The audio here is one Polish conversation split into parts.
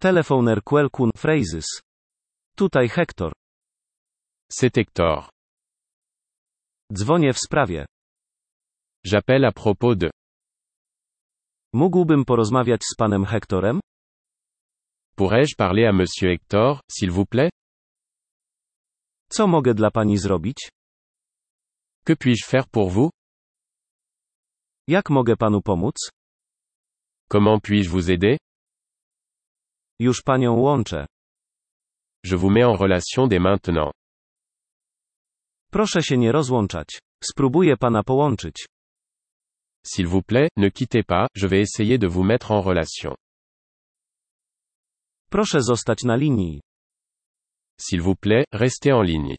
Telefoner quelqu'un phrases. Tutaj Hector. C'est Hector. Dzwonię w sprawie. J'appelle à propos de. Mógłbym porozmawiać z panem Hectorem? Pourrais-je parler à monsieur Hector, s'il vous plaît? Co mogę dla pani zrobić? Que puis-je faire pour vous? Jak mogę panu pomóc? Comment puis-je vous aider? Już panią łączę. Je vous mets en relation dès maintenant. Proszę się nie rozłączać. Spróbuję pana połączyć. S'il vous plaît, ne quittez pas, je vais essayer de vous mettre en relation. Proszę zostać na linii. S'il vous plaît, restez en ligne.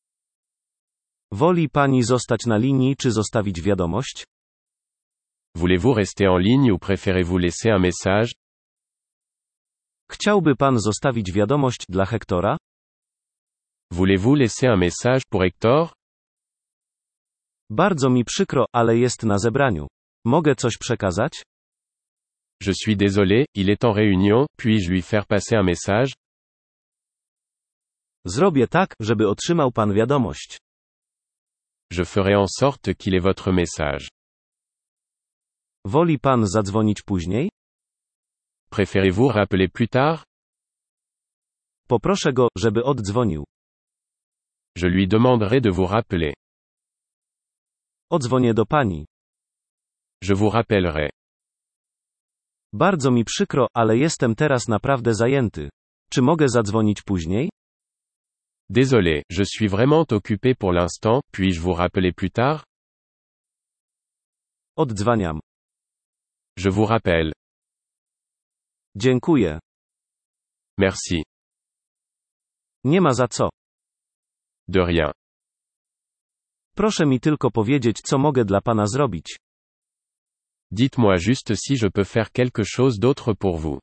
Woli pani zostać na linii czy zostawić wiadomość? Voulez-vous rester en ligne ou préférez-vous laisser un message? Chciałby pan zostawić wiadomość dla Hectora? Voulez-vous laisser un message pour Hector? Bardzo mi przykro, ale jest na zebraniu. Mogę coś przekazać? Je suis désolé, il est en réunion, puis-je lui faire passer un message? Zrobię tak, żeby otrzymał pan wiadomość. Je ferai en sorte qu'il ait votre message. Woli pan zadzwonić później? Préférez-vous rappeler plus tard? Poproszę go, żeby oddzwonił. Je lui demanderai de vous rappeler. Odzwonię do pani. Je vous rappellerai. Bardzo mi przykro, ale jestem teraz naprawdę zajęty. Czy mogę zadzwonić później? Désolé, je suis vraiment occupé pour l'instant, puis-je vous rappeler plus tard? Oddzwaniam. Je vous rappelle. Dziękuję. Merci. Nie ma za co. De rien. Proszę mi tylko powiedzieć, co mogę dla pana zrobić. Dites-moi juste si je peux faire quelque chose d'autre pour vous.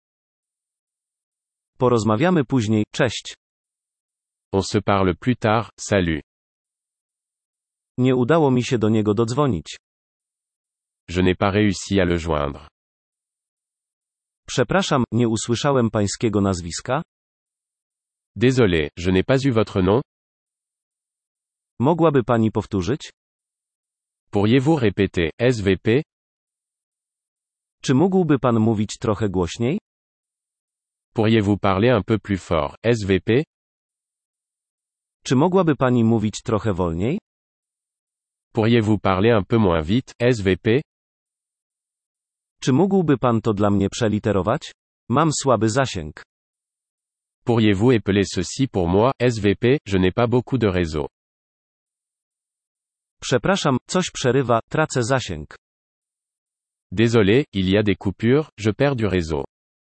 Porozmawiamy później, cześć. On se parle plus tard, salut. Nie udało mi się do niego dodzwonić. Je n'ai pas réussi à le joindre. Przepraszam, nie usłyszałem pańskiego nazwiska? Désolé, je n'ai pas eu votre nom? Mogłaby pani powtórzyć? Pourriez-vous répéter, SVP? Czy mógłby pan mówić trochę głośniej? Pourriez-vous parler un peu plus fort, SVP? Czy mogłaby pani mówić trochę wolniej? Pourriez-vous parler un peu moins vite, SVP? Czy mógłby pan to dla mnie przeliterować? Mam słaby zasięg. Pourriez-vous épeler ceci pour moi, SVP, je n'ai pas beaucoup de réseau. Przepraszam, coś przerywa, tracę zasięg. Désolé, il y a des coupures, je perds du réseau.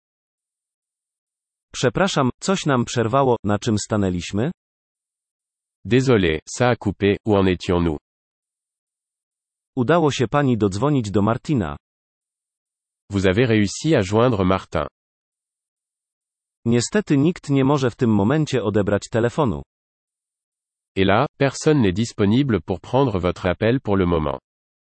Przepraszam, coś nam przerwało, na czym stanęliśmy? Désolé, ça a coupé, où en étions-nous? Udało się pani dodzwonić do Martina. Vous avez réussi à joindre Martin. Niestety nikt nie może w tym momencie odebrać telefonu. Et là, personne n'est disponible pour prendre votre appel pour le moment.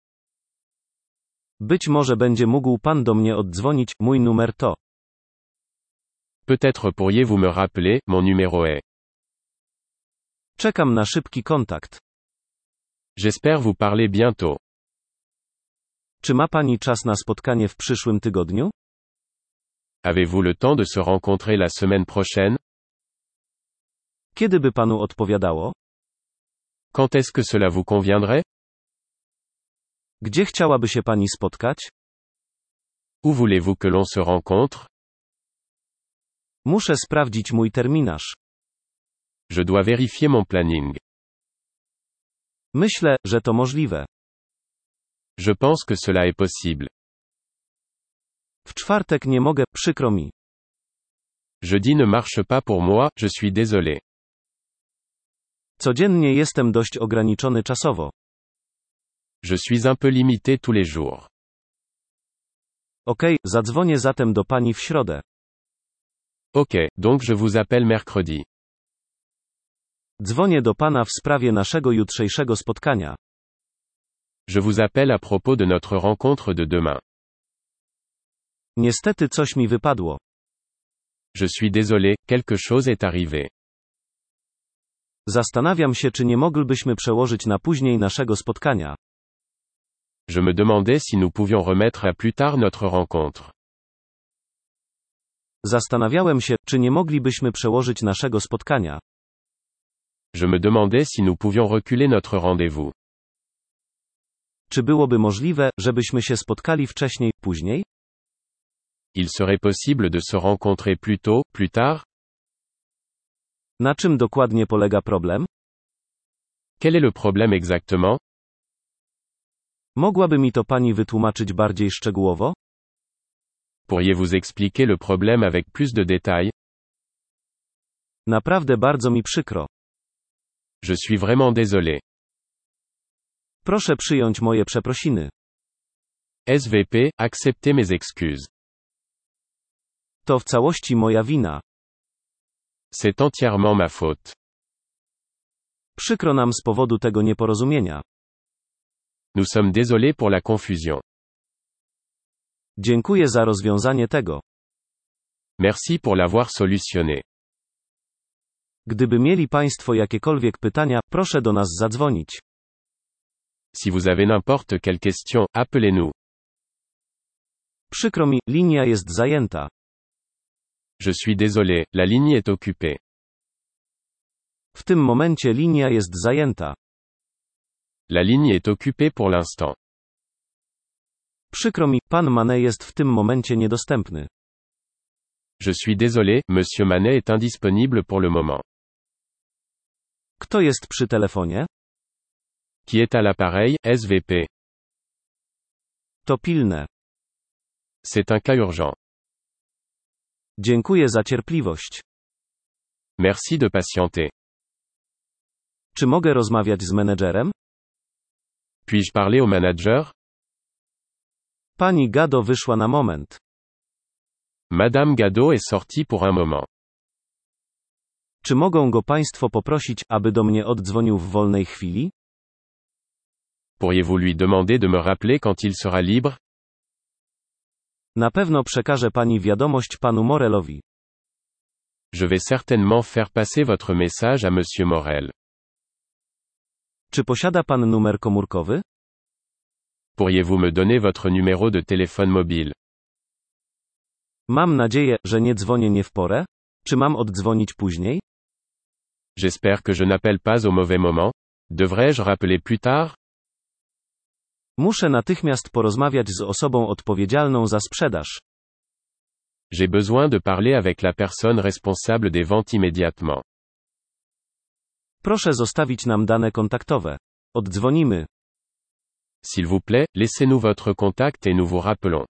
Być może będzie mógł pan do mnie oddzwonić, mój numer to. Peut-être pourriez-vous me rappeler, mon numéro est. Czekam na szybki kontakt. J'espère vous parler bientôt. Czy ma pani czas na spotkanie w przyszłym tygodniu? Avez-vous le temps de se rencontrer la semaine prochaine? Kiedy by panu odpowiadało? Quand est-ce que cela vous conviendrait? Gdzie chciałaby się pani spotkać? Où voulez-vous que l'on se rencontre? Muszę sprawdzić mój terminarz. Je dois vérifier mon planning. Myślę, że to możliwe. Je pense que cela est possible. W czwartek nie mogę, przykro mi. Jeudi ne marche pas pour moi, je suis désolé. Codziennie jestem dość ograniczony czasowo. Je suis un peu limité tous les jours. Okej, zadzwonię zatem do pani w środę. Ok, donc je vous appelle mercredi. Dzwonię do pana w sprawie naszego jutrzejszego spotkania. Je vous appelle à propos de notre rencontre de demain. Niestety coś mi wypadło. Je suis désolé, quelque chose est arrivé. Zastanawiam się, czy nie moglibyśmy przełożyć na później naszego spotkania. Je me demandais si nous pouvions remettre à plus tard notre rencontre. Zastanawiałem się, czy nie moglibyśmy przełożyć naszego spotkania. Je me demandais si nous pouvions reculer notre rendez-vous. Czy byłoby możliwe, żebyśmy się spotkali wcześniej, później? Il serait possible de se rencontrer plus tôt, plus tard? Na czym dokładnie polega problem? Quel est le problème exactement? Mogłaby mi to pani wytłumaczyć bardziej szczegółowo? Pourriez-vous expliquer le problème avec plus de détails? Naprawdę bardzo mi przykro. Je suis vraiment désolé. Proszę przyjąć moje przeprosiny. SVP, acceptez mes excuses. To w całości moja wina. C'est entièrement ma faute. Przykro nam z powodu tego nieporozumienia. Nous sommes désolés pour la confusion. Dziękuję za rozwiązanie tego. Merci pour l'avoir solutionné. Gdyby mieli państwo jakiekolwiek pytania, proszę do nas zadzwonić. Si vous avez n'importe quelle question, appelez-nous. Przykro mi, linia jest zajęta. Je suis désolé, la ligne est occupée. W tym momencie linia jest zajęta. La ligne est occupée pour l'instant. Przykro mi, pan Manet jest w tym momencie niedostępny. Je suis désolé, monsieur Manet est indisponible pour le moment. Kto jest przy telefonie? Qui est à l'appareil, SVP? To pilne. C'est un cas urgent. Dziękuję za cierpliwość. Merci de patienter. Czy mogę rozmawiać z menedżerem? Puis-je parler au manager? Pani Gado wyszła na moment. Madame Gadot est sortie pour un moment. Czy mogą go państwo poprosić, aby do mnie oddzwonił w wolnej chwili? Pourriez-vous lui demander de me rappeler quand il sera libre? Na pewno przekażę pani wiadomość panu Morelowi. Je vais certainement faire passer votre message à monsieur Morel. Czy posiada pan numer komórkowy? Pourriez-vous me donner votre numéro de téléphone mobile? Mam nadzieję, że nie dzwonię nie w porę? Czy mam oddzwonić później? J'espère que je n'appelle pas au mauvais moment. Devrais-je rappeler plus tard? Muszę natychmiast porozmawiać z osobą odpowiedzialną za sprzedaż. J'ai besoin de parler avec la personne responsable des ventes immédiatement. Proszę zostawić nam dane kontaktowe. Oddzwonimy. S'il vous plaît, laissez-nous votre contact et nous vous rappelons.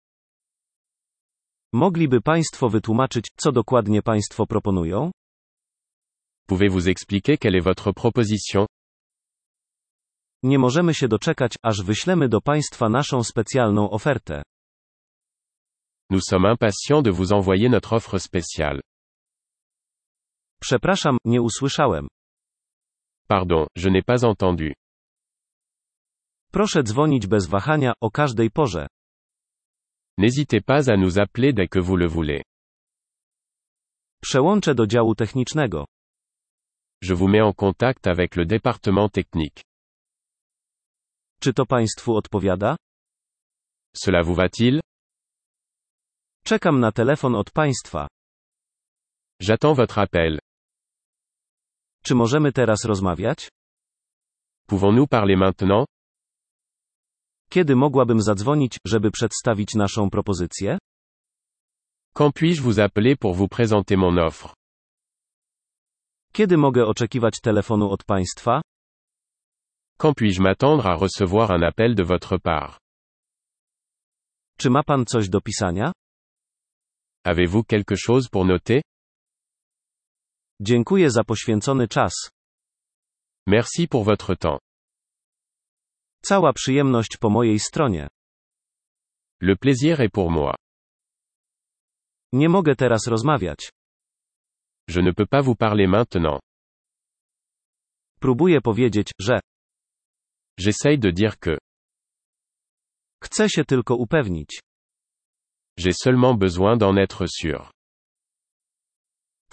Mogliby państwo wytłumaczyć, co dokładnie państwo proponują? Pouvez-vous expliquer quelle est votre proposition? Nie możemy się doczekać, aż wyślemy do państwa naszą specjalną ofertę. Nous sommes impatients de vous envoyer notre offre spéciale. Przepraszam, nie usłyszałem. Pardon, je n'ai pas entendu. Proszę dzwonić bez wahania, o każdej porze. N'hésitez pas à nous appeler dès que vous le voulez. Przełączę do działu technicznego. Je vous mets en contact avec le département technique. Czy to państwu odpowiada? Cela vous va-t-il? Czekam na telefon od państwa. J'attends votre appel. Czy możemy teraz rozmawiać? Pouvons-nous parler maintenant? Kiedy mogłabym zadzwonić, żeby przedstawić naszą propozycję? Quand puis-je vous appeler pour vous présenter mon offre? Kiedy mogę oczekiwać telefonu od państwa? Quand puis-je m'attendre à recevoir un appel de votre part? Czy ma pan coś do pisania? Avez-vous quelque chose pour noter? Dziękuję za poświęcony czas. Merci pour votre temps. Cała przyjemność po mojej stronie. Le plaisir est pour moi. Nie mogę teraz rozmawiać. Je ne peux pas vous parler maintenant. Próbuję powiedzieć, że J'essaye de dire que chcę się tylko upewnić. j'ai seulement besoin d'en être sûr.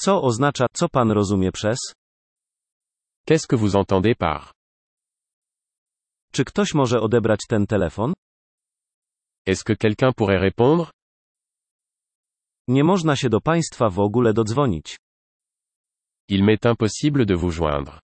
Co oznacza, co pan rozumie przez? Qu'est-ce que vous entendez par? Czy ktoś może odebrać ten telefon? Est-ce que quelqu'un pourrait répondre? Nie można się do państwa w ogóle dodzwonić. Il m'est impossible de vous joindre.